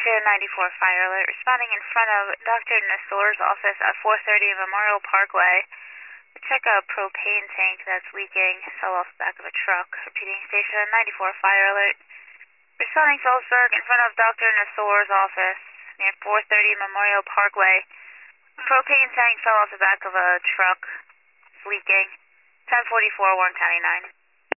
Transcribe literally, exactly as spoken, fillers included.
Station ninety-four fire alert. Responding in front of Doctor Nasor's office at four thirty Memorial Parkway. Check a propane tank that's leaking. Fell off the back of a truck. Repeating, Station ninety-four fire alert. Responding Phillipsburg in front of Doctor Nasor's office near four thirty Memorial Parkway. Propane tank fell off the back of a truck. It's leaking. ten forty-four, Warren County nine.